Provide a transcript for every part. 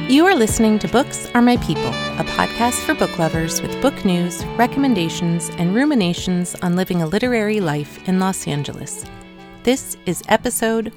You are listening to Books Are My People, a podcast for book lovers with book news, recommendations, and ruminations on living a literary life in Los Angeles. This is episode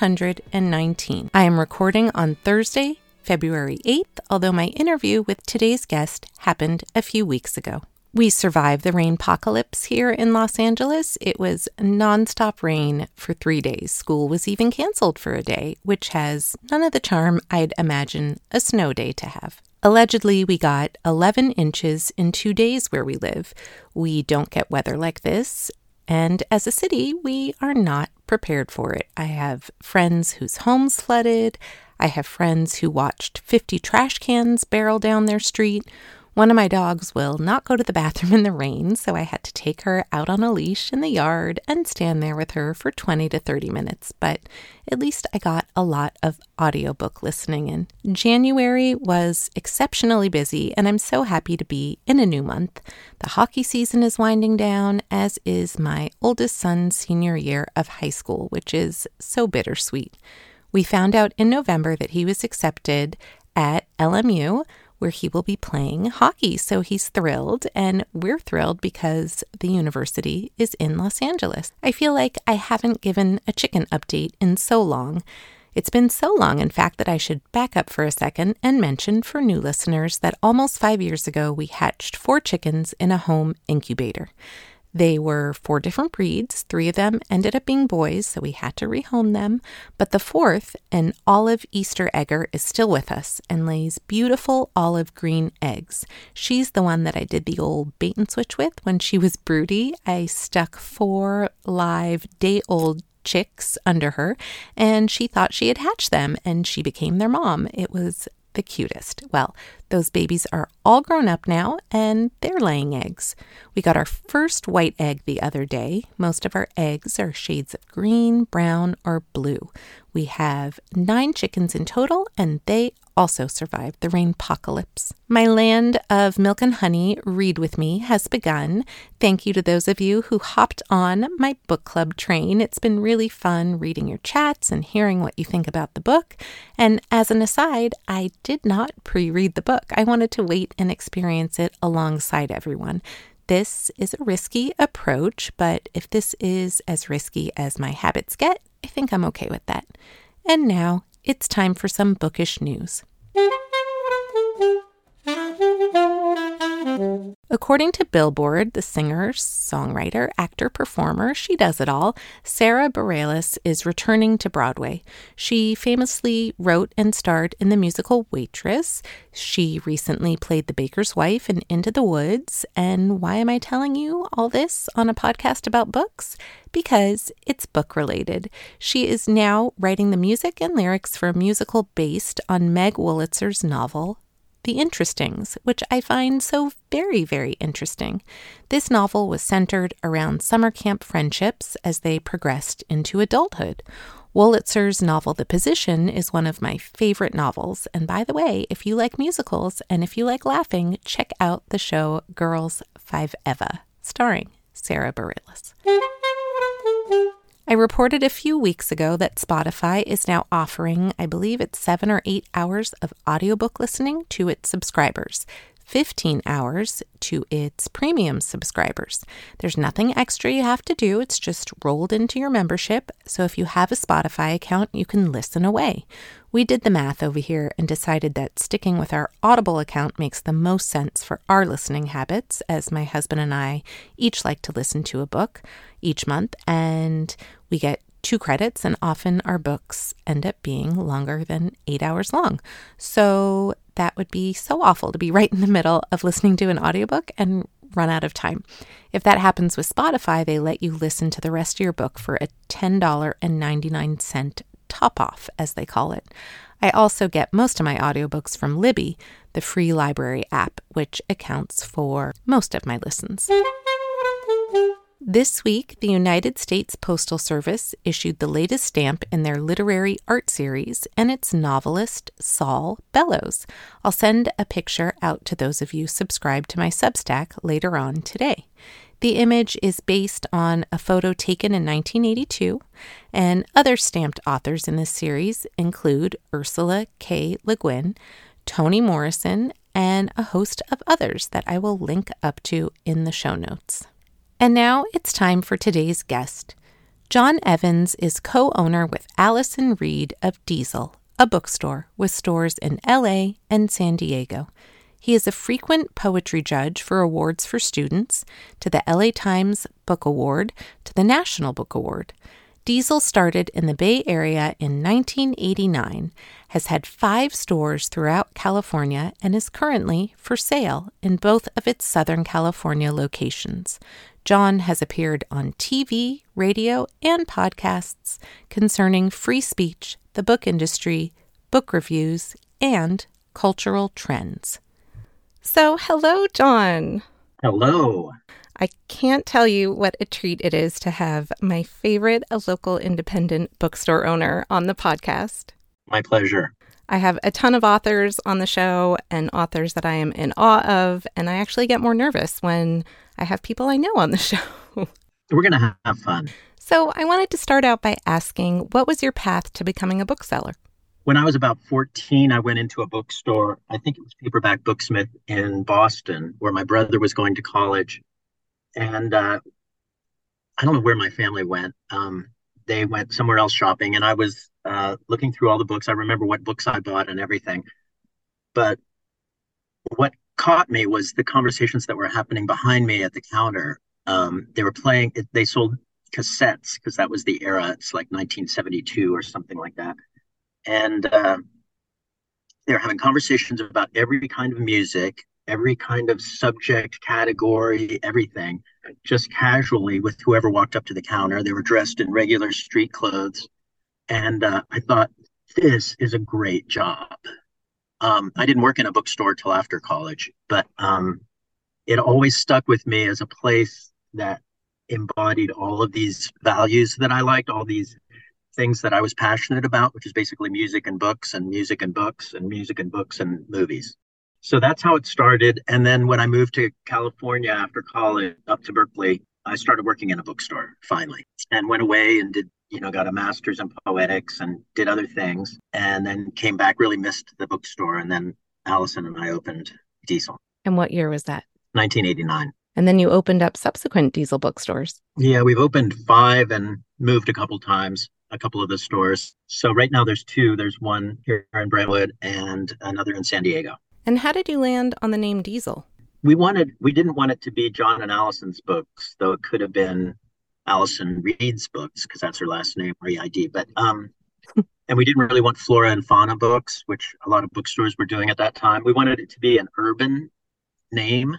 119. I am recording on Thursday, February 8th, although my interview with today's guest happened a few weeks ago. We survived the rainpocalypse here in Los Angeles. It was nonstop rain for 3 days. School was even canceled for a day, which has none of the charm I'd imagine a snow day to have. Allegedly, we got 11 inches in 2 days where we live. We don't get weather like this, and as a city, we are not prepared for it. I have friends whose homes flooded. I have friends who watched 50 trash cans barrel down their street. One of my dogs will not go to the bathroom in the rain, so I had to take her out on a leash in the yard and stand there with her for 20 to 30 minutes. But at least I got a lot of audiobook listening in. January was exceptionally busy, and I'm so happy to be in a new month. The hockey season is winding down, as is my oldest son's senior year of high school, which is so bittersweet. We found out in November that he was accepted at LMU, where he will be playing hockey. So he's thrilled, and we're thrilled because the university is in Los Angeles. I feel like I haven't given a chicken update in so long. It's been so long, in fact, that I should back up for a second and mention for new listeners that almost 5 years ago, we hatched 4 chickens in a home incubator. They were 4 different breeds. 3 of them ended up being boys, so we had to rehome them. But the 4th, an olive Easter egger, is still with us and lays beautiful olive green eggs. She's the one that I did the old bait and switch with when she was broody. I stuck 4 live day-old chicks under her, and she thought she had hatched them, and she became their mom. It was the cutest. Well, those babies are all grown up now, and they're laying eggs. We got our first white egg the other day. Most of our eggs are shades of green, brown, or blue. We have 9 chickens in total, and they also survived the rainpocalypse. My land of milk and honey read with me has begun. Thank you to those of you who hopped on my book club train. It's been really fun reading your chats and hearing what you think about the book. And as an aside, I did not pre-read the book. I wanted to wait and experience it alongside everyone. This is a risky approach, but if this is as risky as my habits get, I think I'm okay with that. And now it's time for some bookish news. According to Billboard, the singer, songwriter, actor, performer, she does it all, Sara Bareilles is returning to Broadway. She famously wrote and starred in the musical Waitress. She recently played the baker's wife in Into the Woods. And why am I telling you all this on a podcast about books? Because it's book related. She is now writing the music and lyrics for a musical based on Meg Wolitzer's novel, The Interestings, which I find so very, very interesting. This novel was centered around summer camp friendships as they progressed into adulthood. Wolitzer's novel, The Position, is one of my favorite novels. And by the way, if you like musicals and if you like laughing, check out the show Girls 5 Eva, starring Sara Bareilles. I reported a few weeks ago that Spotify is now offering, I believe it's 7 or 8 hours of audiobook listening to its subscribers, 15 hours to its premium subscribers. There's nothing extra you have to do. It's just rolled into your membership. So if you have a Spotify account, you can listen away. We did the math over here and decided that sticking with our Audible account makes the most sense for our listening habits, as my husband and I each like to listen to a book each month, and we get 2 credits, and often our books end up being longer than 8 hours long. So that would be so awful to be right in the middle of listening to an audiobook and run out of time. If that happens with Spotify, they let you listen to the rest of your book for a $10.99 top off, as they call it. I also get most of my audiobooks from Libby, the free library app, which accounts for most of my listens. This week, the United States Postal Service issued the latest stamp in their literary art series, and it's novelist Saul Bellows. I'll send a picture out to those of you subscribed to my Substack later on today. The image is based on a photo taken in 1982, and other stamped authors in this series include Ursula K. Le Guin, Toni Morrison, and a host of others that I will link up to in the show notes. And now it's time for today's guest. John Evans is co-owner with Allison Reed of Diesel, a bookstore with stores in LA and San Diego. He is a frequent poetry judge for awards for students, to the LA Times Book Award, to the National Book Award. Diesel started in the Bay Area in 1989, has had 5 stores throughout California, and is currently for sale in both of its Southern California locations. John has appeared on TV, radio, and podcasts concerning free speech, the book industry, book reviews, and cultural trends. So, hello, John. Hello. I can't tell you what a treat it is to have my favorite local independent bookstore owner on the podcast. My pleasure. I have a ton of authors on the show and authors that I am in awe of, and I actually get more nervous when I have people I know on the show. We're going to have fun. So I wanted to start out by asking, what was your path to becoming a bookseller? When I was about 14, I went into a bookstore. I think it was Paperback Booksmith in Boston, where my brother was going to college. And I don't know where my family went. They went somewhere else shopping, and I was looking through all the books. I remember what books I bought and everything. But what caught me was the conversations that were happening behind me at the counter. They were playing, they sold cassettes because that was the era. It's like 1972 or something like that. And they were having conversations about every kind of music, every kind of subject, category, everything, just casually with whoever walked up to the counter. They were dressed in regular street clothes. And I thought, this is a great job. I didn't work in a bookstore till after college, but it always stuck with me as a place that embodied all of these values that I liked, all these things that I was passionate about, which is basically music and books and music and books and music and books and movies. So that's how it started. And then when I moved to California after college, up to Berkeley, I started working in a bookstore finally, and went away and did, got a master's in poetics and did other things, and then came back, really missed the bookstore. And then Allison and I opened Diesel. And what year was that? 1989. And then you opened up subsequent Diesel bookstores. Yeah, we've opened 5 and moved a couple times, a couple of the stores. So right now there's 2. There's one here in Brentwood and another in San Diego. And how did you land on the name Diesel? We didn't want it to be John and Allison's books, though it could have been Allison Reed's books because that's her last name, R-E-I-D. But and we didn't really want flora and fauna books, which a lot of bookstores were doing at that time. We wanted it to be an urban name,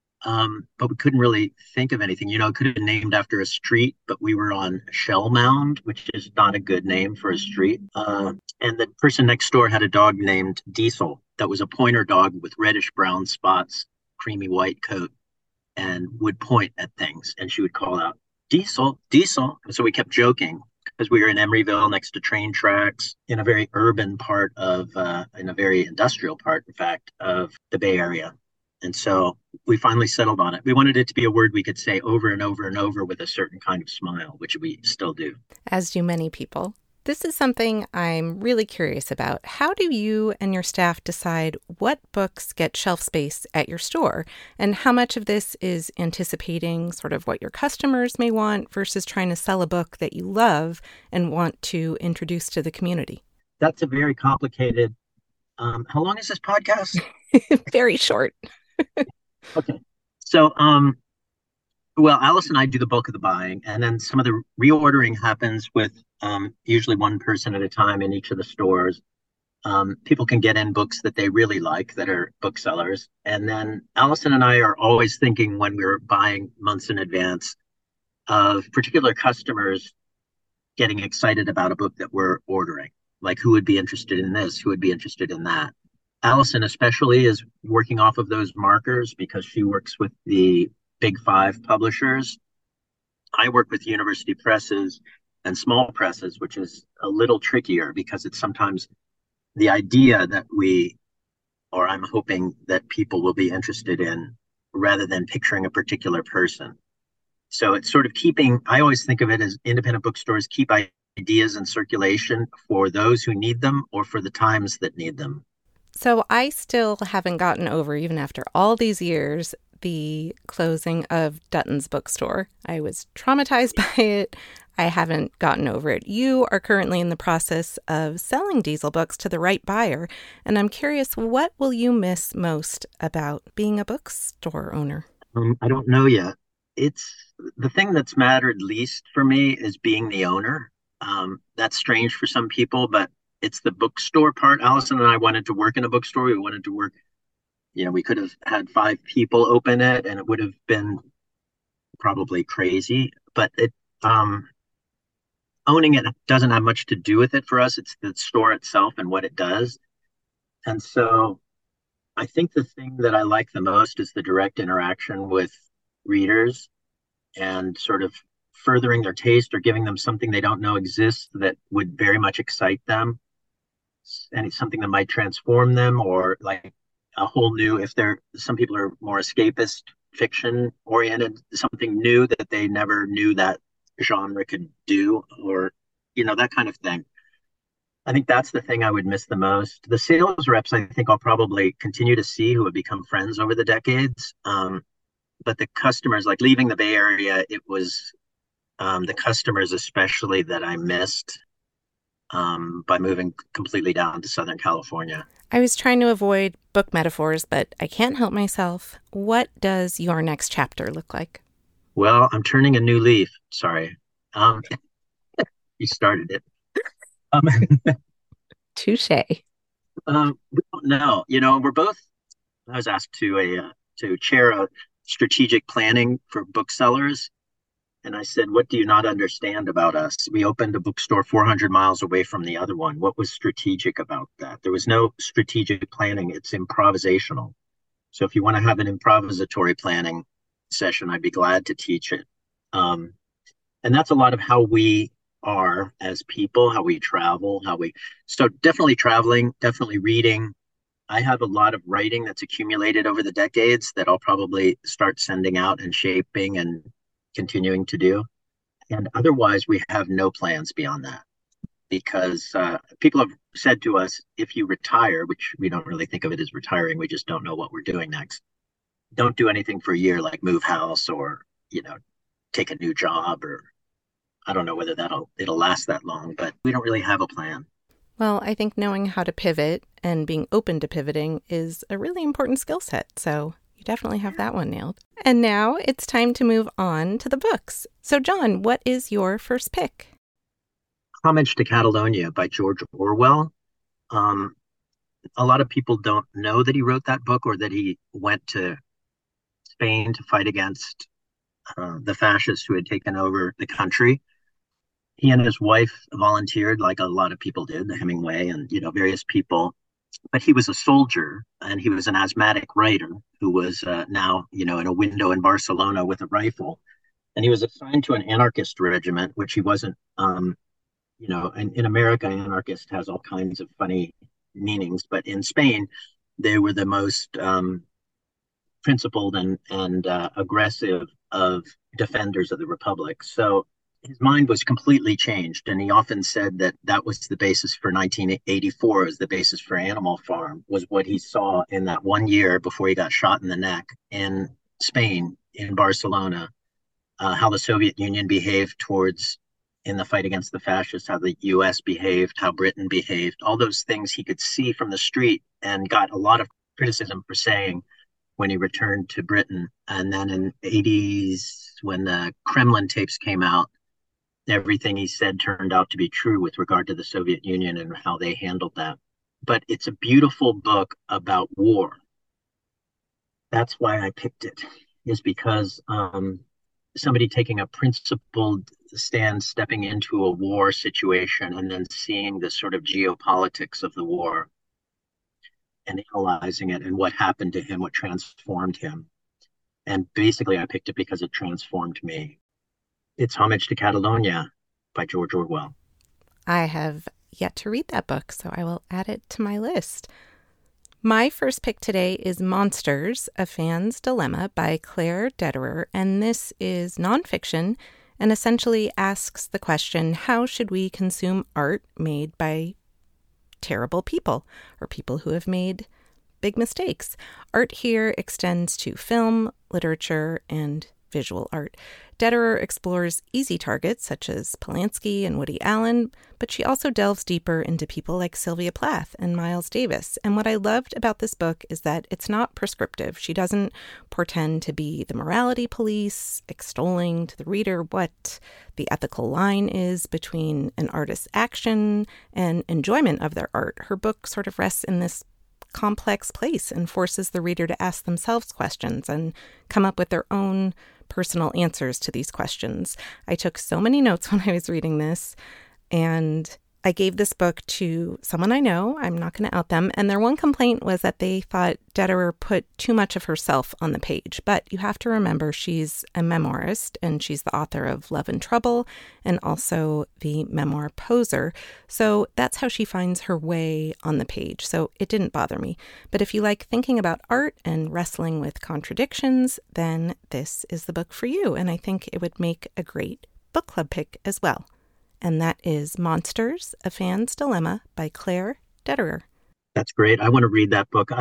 but we couldn't really think of anything. It could have been named after a street, but we were on Shell Mound, which is not a good name for a street. And the person next door had a dog named Diesel that was a pointer dog with reddish-brown spots, creamy white coat, and would point at things. And she would call out, Diesel, Diesel. And so we kept joking because we were in Emeryville next to train tracks in a very urban part in a very industrial part, in fact, of the Bay Area. And so we finally settled on it. We wanted it to be a word we could say over and over and over with a certain kind of smile, which we still do. As do many people. This is something I'm really curious about. How do you and your staff decide what books get shelf space at your store? And how much of this is anticipating sort of what your customers may want versus trying to sell a book that you love and want to introduce to the community? That's a very complicated... how long is this podcast? Very short. Okay. So, well, Alice and I do the bulk of the buying, and then some of the reordering happens with usually one person at a time in each of the stores. People can get in books that they really like that are booksellers. And then Allison and I are always thinking when we're buying months in advance of particular customers getting excited about a book that we're ordering. Like, who would be interested in this? Who would be interested in that? Allison especially is working off of those markers because she works with the big 5 publishers. I work with university presses and small presses, which is a little trickier because it's sometimes the idea that I'm hoping that people will be interested in rather than picturing a particular person. So it's sort of I always think of it as independent bookstores keep ideas in circulation for those who need them or for the times that need them. So I still haven't gotten over, even after all these years, the closing of Dutton's bookstore. I was traumatized by it. I haven't gotten over it. You are currently in the process of selling Diesel books to the right buyer, and I'm curious, what will you miss most about being a bookstore owner? I don't know yet. It's the thing that's mattered least for me is being the owner. That's strange for some people, but it's the bookstore part. Allison and I wanted to work in a bookstore. We wanted to work, we could have had 5 people open it and it would have been probably crazy, but um, owning it doesn't have much to do with it for us. It's the store itself and what it does. And so I think the thing that I like the most is the direct interaction with readers and sort of furthering their taste or giving them something they don't know exists that would very much excite them. And it's something that might transform them or like a whole new, if they're, some people are more escapist fiction oriented, something new that they never knew that genre could do, or, that kind of thing. I think that's the thing I would miss the most. The sales reps, I think I'll probably continue to see who have become friends over the decades. But the customers, like leaving the Bay Area, it was the customers especially that I missed by moving completely down to Southern California. I was trying to avoid book metaphors, but I can't help myself. What does your next chapter look like? Well, I'm turning a new leaf. Sorry. You started it. Touche. We don't know. I was asked to chair a strategic planning for booksellers. And I said, what do you not understand about us? We opened a bookstore 400 miles away from the other one. What was strategic about that? There was no strategic planning. It's improvisational. So if you want to have an improvisatory planning session, I'd be glad to teach it. And that's a lot of how we are as people, how we travel, so definitely traveling, definitely reading. I have a lot of writing that's accumulated over the decades that I'll probably start sending out and shaping and continuing to do. And otherwise, we have no plans beyond that because people have said to us, if you retire, which we don't really think of it as retiring, we just don't know what we're doing next. Don't do anything for a year, like move house or, take a new job, or I don't know whether it'll last that long, but we don't really have a plan. Well, I think knowing how to pivot and being open to pivoting is a really important skill set. So you definitely have that one nailed. And now it's time to move on to the books. So John, what is your first pick? Homage to Catalonia by George Orwell. A lot of people don't know that he wrote that book or that he went to Spain to fight against the fascists who had taken over the country. He and his wife volunteered, like a lot of people did, Hemingway and various people. But he was a soldier and he was an asthmatic writer who was now in a window in Barcelona with a rifle. And he was assigned to an anarchist regiment, which he wasn't. In America, anarchist has all kinds of funny meanings, but in Spain, they were the most principled and aggressive of defenders of the Republic. So his mind was completely changed. And he often said that was the basis for 1984, as the basis for Animal Farm, was what he saw in that 1 year before he got shot in the neck in Spain, in Barcelona, how the Soviet Union behaved in the fight against the fascists, how the US behaved, how Britain behaved, all those things he could see from the street and got a lot of criticism for saying when he returned to Britain. And then in the 80s, when the Kremlin tapes came out, everything he said turned out to be true with regard to the Soviet Union and how they handled that. But it's a beautiful book about war. That's why I picked it, is because somebody taking a principled stand, stepping into a war situation, and then seeing the sort of geopolitics of the war and analyzing it and what happened to him, what transformed him. And basically, I picked it because it transformed me. It's Homage to Catalonia by George Orwell. I have yet to read that book, so I will add it to my list. My first pick today is Monsters, A Fan's Dilemma by Claire Dederer, and this is nonfiction and essentially asks the question, how should we consume art made by terrible people or people who have made big mistakes. Art here extends to film, literature, and visual art. Dederer explores easy targets such as Polanski and Woody Allen, but she also delves deeper into people like Sylvia Plath and Miles Davis. And what I loved about this book is that it's not prescriptive. She doesn't pretend to be the morality police, extolling to the reader what the ethical line is between an artist's action and enjoyment of their art. Her book sort of rests in this complex place and forces the reader to ask themselves questions and come up with their own personal answers to these questions. I took so many notes when I was reading this, and I gave this book to someone I know. I'm not going to out them. And their one complaint was that they thought Dederer put too much of herself on the page. But you have to remember she's a memoirist, and she's the author of Love and Trouble and also the memoir Poser. So that's how she finds her way on the page. So it didn't bother me. But if you like thinking about art and wrestling with contradictions, then this is the book for you. And I think it would make a great book club pick as well. And that is Monsters, A Fan's Dilemma by Claire Dederer. That's great. I want to read that book.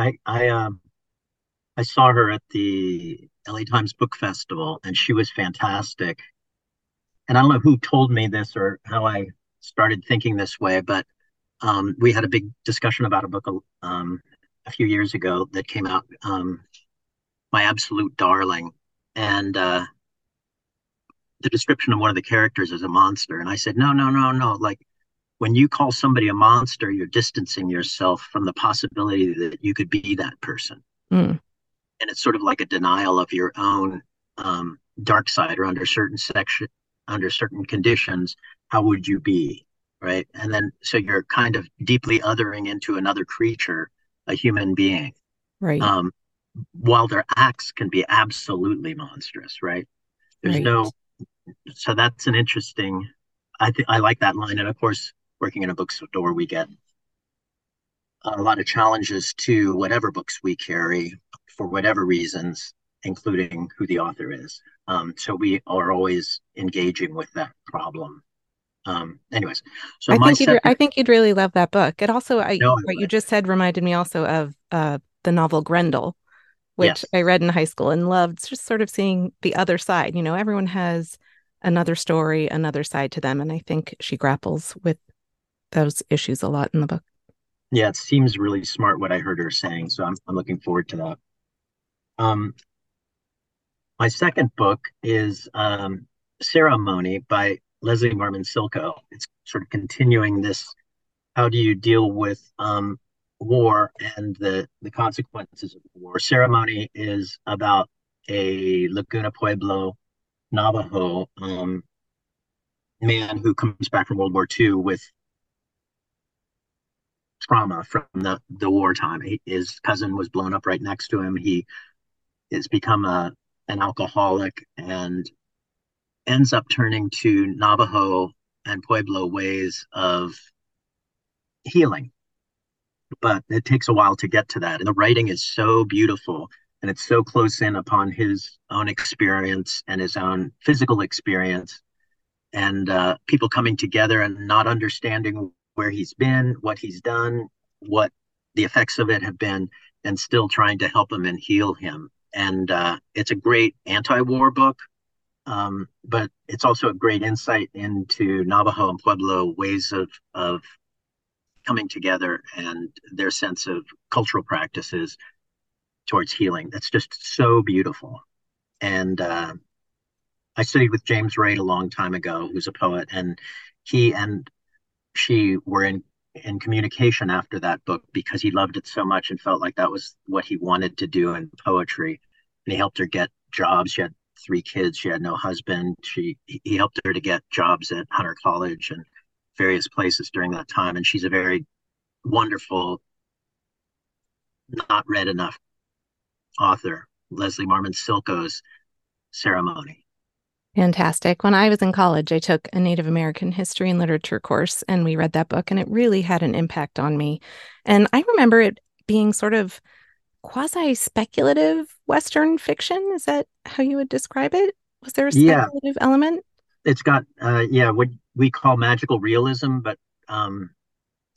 I saw her at the LA Times Book Festival, and she was fantastic. And I don't know who told me this or how I started thinking this way, but we had a big discussion about a book a few years ago that came out, My Absolute Darling. And the description of one of the characters is a monster. And I said, no. Like, when you call somebody a monster, you're distancing yourself from the possibility that you could be that person. Mm. And it's sort of like a denial of your own dark side, or under certain conditions, how would you be, right? And then, so you're kind of deeply othering into another creature, a human being. Right. While their acts can be absolutely monstrous, right? There's right. So that's an interesting, I like that line. And of course, working in a bookstore, we get a lot of challenges to whatever books we carry for whatever reasons, including who the author is. So we are always engaging with that problem. Anyways, so I think you'd really love that book. It also, what you would. just said reminded me also of the novel Grendel, which Yes. I read in high school and loved, just sort of seeing the other side. You know, everyone has another story, another side to them. And I think she grapples with those issues a lot in the book. Yeah, it seems really smart what I heard her saying. So I'm looking forward to that. My second book is Ceremony by Leslie Marmon Silko. It's sort of continuing this, how do you deal with war and the consequences of war. Ceremony is about a Laguna Pueblo Navajo man who comes back from World War II with trauma from the wartime. His cousin was blown up right next to him. He has become an alcoholic and ends up turning to Navajo and Pueblo ways of healing. But it takes a while to get to that. And the writing is so beautiful, and it's so close in upon his own experience and his own physical experience, and people coming together and not understanding where he's been, what he's done, what the effects of it have been, and still trying to help him and heal him. And it's a great anti-war book, but it's also a great insight into Navajo and Pueblo ways of coming together and their sense of cultural practices towards healing. That's just so beautiful. And I studied with James Wright a long time ago, who's a poet, and he and she were in communication after that book because he loved it so much and felt like that was what he wanted to do in poetry. And he helped her get jobs. She had 3 kids. She had no husband. He helped her to get jobs at Hunter College and various places during that time. And she's a very wonderful, not read enough author, Leslie Marmon Silko's Ceremony. Fantastic. When I was in college, I took a Native American history and literature course, and we read that book, and it really had an impact on me. And I remember it being sort of quasi-speculative Western fiction. Is that how you would describe it? Was there a speculative element? It's got, what we call magical realism, but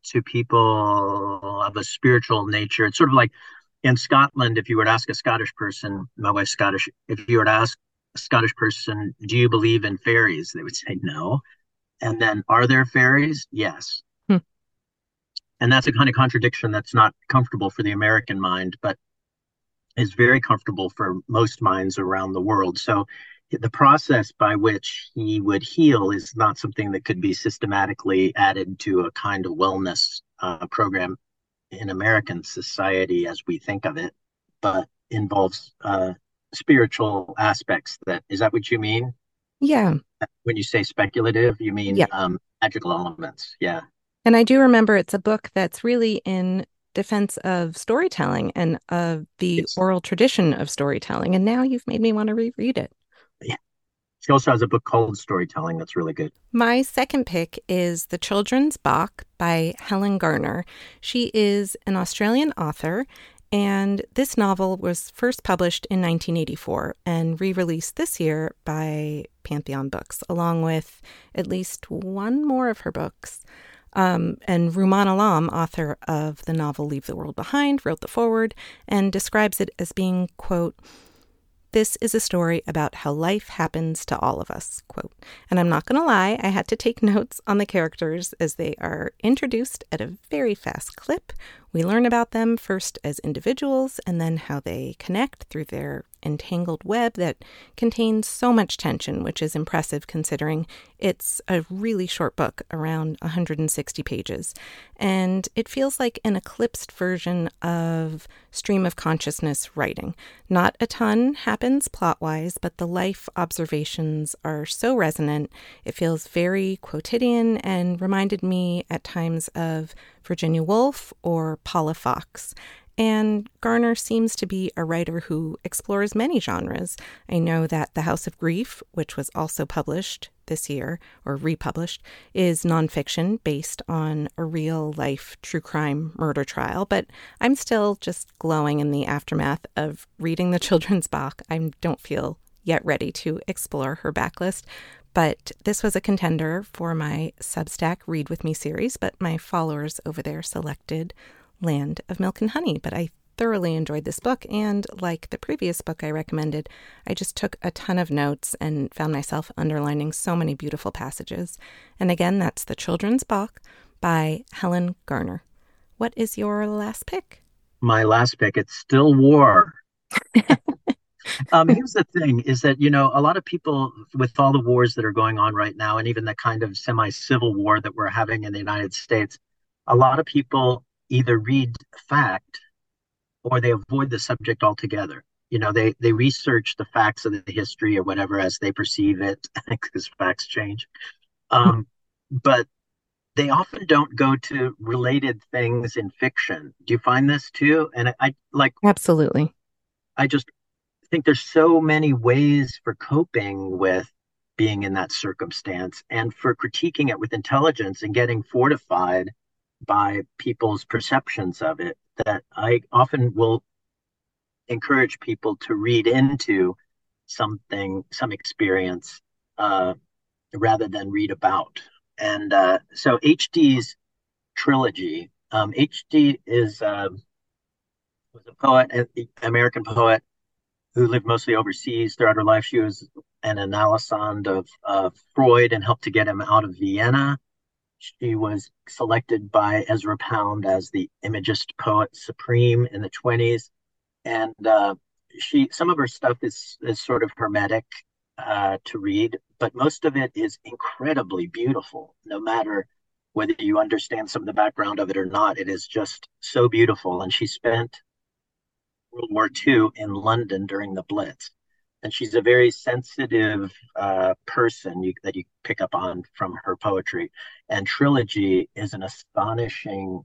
to people of a spiritual nature. It's sort of like in Scotland, if you were to ask a Scottish person, my wife's Scottish, if you were to ask a Scottish person, do you believe in fairies? They would say no. And then, are there fairies? Yes. Hmm. And that's a kind of contradiction that's not comfortable for the American mind, but is very comfortable for most minds around the world. So the process by which he would heal is not something that could be systematically added to a kind of wellness program in American society as we think of it, but involves spiritual aspects. That is that what you mean Yeah. when you say speculative? You mean Yeah. magical elements? Yeah. And I do remember it's a book that's really in defense of storytelling and of the Yes. oral tradition of storytelling. And now you've made me want to reread it. Yeah. She also has a book called Storytelling that's really good. My second pick is The Children's Bach by Helen Garner. She is an Australian author, and this novel was first published in 1984 and re-released this year by Pantheon Books, along with at least one more of her books. And Rumaan Alam, author of the novel Leave the World Behind, wrote the foreword and describes it as being, quote, "This is a story about how life happens to all of us," quote. And I'm not going to lie, I had to take notes on the characters as they are introduced at a very fast clip. We learn about them first as individuals and then how they connect through their entangled web that contains so much tension, which is impressive considering it's a really short book, around 160 pages. And it feels like an eclipsed version of stream of consciousness writing. Not a ton happens plot-wise, but the life observations are so resonant. It feels very quotidian and reminded me at times of Virginia Woolf or Paula Fox. And Garner seems to be a writer who explores many genres. I know that The House of Grief, which was also published this year, or republished, is nonfiction based on a real-life true crime murder trial, but I'm still just glowing in the aftermath of reading The Children's Bach. I don't feel yet ready to explore her backlist, but this was a contender for my Substack Read With Me series, but my followers over there selected Land of Milk and Honey. But I thoroughly enjoyed this book, and like the previous book I recommended, I just took a ton of notes and found myself underlining so many beautiful passages. And again, that's The Children's Bach by Helen Garner. What is your last pick? My last pick, it's still war. Here's the thing is that, a lot of people with all the wars that are going on right now, and even the kind of semi-civil war that we're having in the United States, a lot of people either read fact or they avoid the subject altogether. They research the facts of the history or whatever as they perceive it, because facts change. But they often don't go to related things in fiction. Do you find this too? And Absolutely. I just think there's so many ways for coping with being in that circumstance and for critiquing it with intelligence and getting fortified by people's perceptions of it, that I often will encourage people to read into some experience, rather than read about. And so HD's trilogy, HD was a poet, an American poet who lived mostly overseas throughout her life. She was an analysand of Freud and helped to get him out of Vienna. She was selected by Ezra Pound as the Imagist Poet Supreme in the 20s. And some of her stuff is sort of hermetic to read, but most of it is incredibly beautiful. No matter whether you understand some of the background of it or not, it is just so beautiful. And she spent World War II in London during the Blitz. And she's a very sensitive person that you pick up on from her poetry. And Trilogy is an astonishing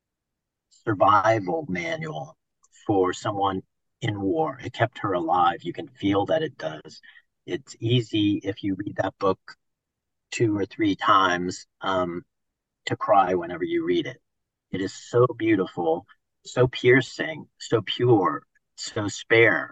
survival manual for someone in war. It kept her alive. You can feel that it does. It's easy if you read that book 2 or 3 times to cry whenever you read it. It is so beautiful, so piercing, so pure, so spare.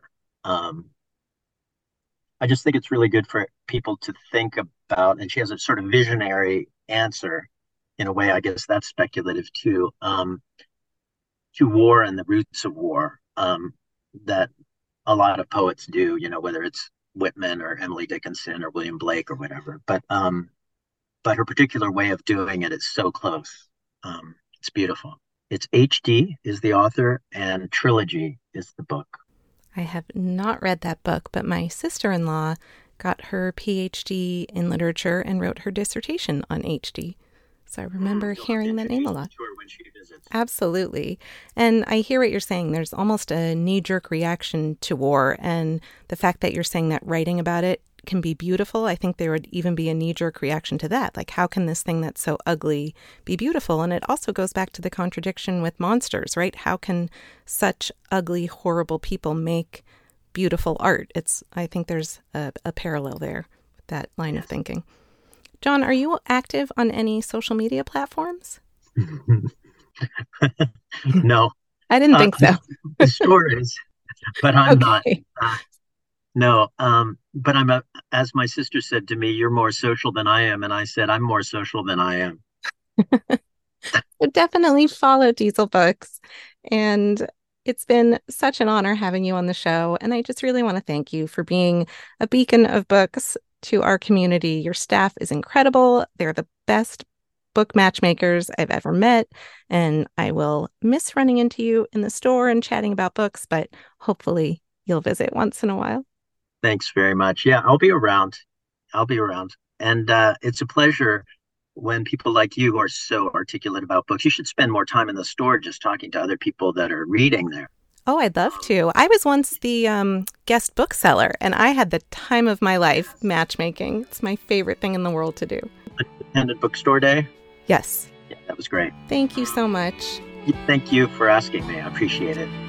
I just think it's really good for people to think about, and she has a sort of visionary answer in a way, I guess that's speculative too, to war and the roots of war, that a lot of poets do, whether it's Whitman or Emily Dickinson or William Blake or whatever. But her particular way of doing it is so close. It's beautiful. It's H.D. is the author, and Trilogy is the book. I have not read that book, but my sister-in-law got her PhD in literature and wrote her dissertation on H.D. So I remember hearing that name a lot. When she visits. Absolutely. And I hear what you're saying. There's almost a knee-jerk reaction to war, and the fact that you're saying that writing about it can be beautiful, I think there would even be a knee-jerk reaction to that. Like, how can this thing that's so ugly be beautiful? And it also goes back to the contradiction with monsters, right? How can such ugly, horrible people make beautiful art? I think there's a parallel there with that line of thinking. John, are you active on any social media platforms? No. I didn't think so. The store is, but I'm Okay. not. No, but as my sister said to me, you're more social than I am. And I said, I'm more social than I am. So definitely follow Diesel Books. And it's been such an honor having you on the show. And I just really want to thank you for being a beacon of books to our community. Your staff is incredible. They're the best book matchmakers I've ever met. And I will miss running into you in the store and chatting about books, but hopefully you'll visit once in a while. Thanks very much. Yeah, I'll be around. And it's a pleasure when people like you are so articulate about books. You should spend more time in the store just talking to other people that are reading there. Oh, I'd love to. I was once the guest bookseller, and I had the time of my life matchmaking. It's my favorite thing in the world to do. Independent Bookstore Day? Yes. Yeah, that was great. Thank you so much. Thank you for asking me. I appreciate it.